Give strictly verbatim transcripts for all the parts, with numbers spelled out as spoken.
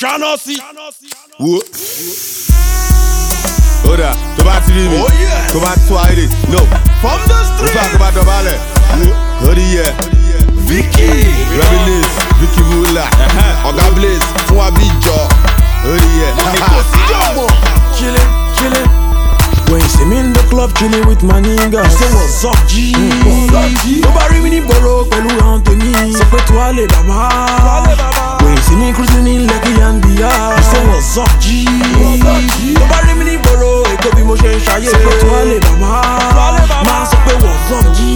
ṣáná sí. Wo. Oda, tó bá ti rí mi, tó bá tó ayé no. From the street. Mo fẹ́ àkóbá dọ̀bálẹ̀. Odi yẹ. Vicky. Reminisce, Vicky Mula. Oga Blaze, fún wa bí jọ. Odi yẹ. Money kò sí jọ̀mọ̀. Chillin', chillin'. When you see me in the club chillin' with my niggas, say what's up G. Tó bá rí mi ní gbòòrò pẹ̀lú àwọn tèmi, sọ pé tó wálé bàbá. When you see me cruising in Lekki and beyond, say what's up G. Tó bá rí mi ní gbòòrò Èkó bí mo ṣe ń ṣayé, sọ pé tó wálé bàbá. Máa sọ pé what's up G.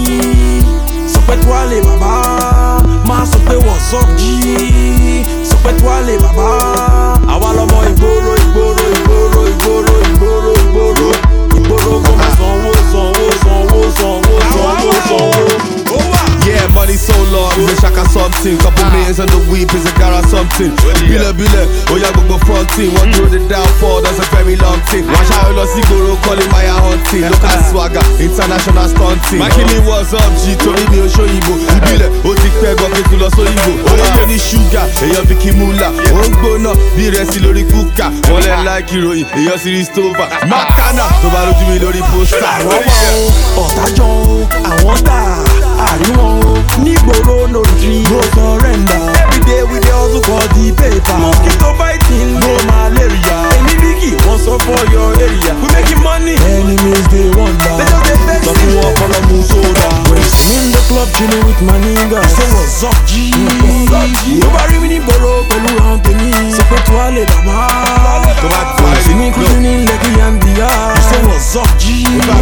Sọ pé tó wálé bàbá. Máa sọ pé what's up G. Sọ pé tó wálé bàbá. Àwa lọmọ ìgboro ìgboro ìgboro ìgboro ìgboro ìgboro. Ìgboro kò máa sanwó sanwó sanwó sanwó sanwó sanwó. Yeah, money so long, we shaka something. Couple millions on the whip is a gara something. Bile bile, oya gbogbo fronting. One through the downfall, that's a very long thing. Watch how you lost Igoro, calling my hunting. Local swagger, international stunting. My kimi was up, G, torí mi ò ṣóyìnbó. Ibile, ó ti pẹ́ gan kí n tún lọ sóyìnbó. Oúnjẹ ní ṣúgà, èèyàn Vicky Mula. Ó ń gbóná bí ìrẹsì lórí kúkà. Wọ́n lẹ́ láìkì ìròyìn, èèyàn sì rí stova. Makana, tó bá lójú mi lórí pósítà. Àwọn wà ó, ọ̀tájọ́ ó, àwọn tà, àríwọ̀n ó. Nígboro no retreat, no surrender. Every day we dey hustle for the paper. Mosquito biting, no malaria. Èmi Vicky, wọ́n sọ for your area. We making money, enemies dey wonder. They just dey vex. Sọ fún wọn kọ́lọ́ mú sódà. When you see me in the club chilling with my niggas, say what's up G. Tó bá rí mi nígboro pẹ̀lú àwọn tèmi, sọ pé tó wálé bàbá. When you see me cruising in Lekki and beyond, say what's up G.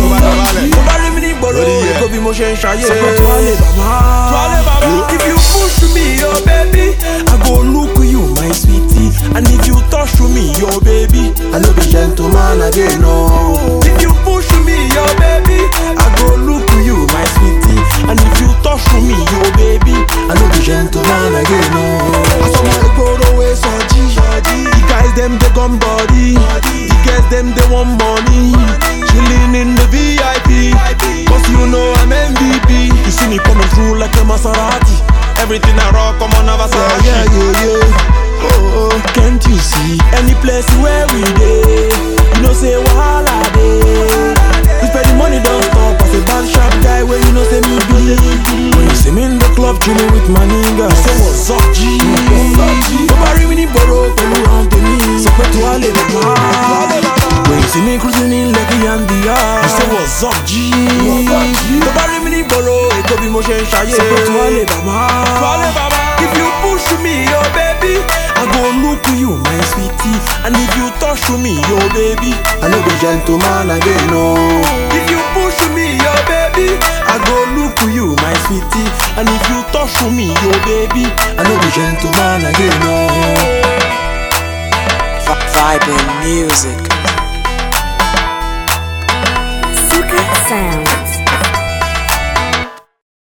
Tó bá rí mi nígboro Èkó bí mo ṣe ń ṣayé, sọ pé tó wálé bàbá. If you push me, oh baby, I go look you, my sweetie. And if you touch me, oh baby, I know be gentleman again, no. If you push me, oh baby, I go look you, my sweetie. And if you touch me, oh baby, I know be gentleman again, no. I saw my go away, so G. The guys them they gun body, the girls them they want money. Chilling in the V I P, cause you know I'm M V P. You see me coming through like a Maserati. Everything I rock, come on, Versace. Yeah, yeah, yeah, yeah. Oh, oh, can't you see? Any place where we dey, you know say wahala dey. We spend the money don't stop. As a bad sharp guy where you know say me be. When you see me in the club chilling with my niggas, say what's up G. Nobody really borrow pẹ̀lú àwọn tèmi, sọ pé tó wálé bàbá. When you see me cruising in Lekki and beyond, say what's up G. Nobody really borrow Èkó bí mo ṣe ń ṣayé, sọ pé tó wálé bàbá. If you push me, oh baby, I go look you, my sweetie. And if you touch me, oh baby, I know be gentleman again, no. If you push me, oh baby, I go look you, my sweetie. And if you touch me, oh baby, I know be gentleman again, no. Vibrant music.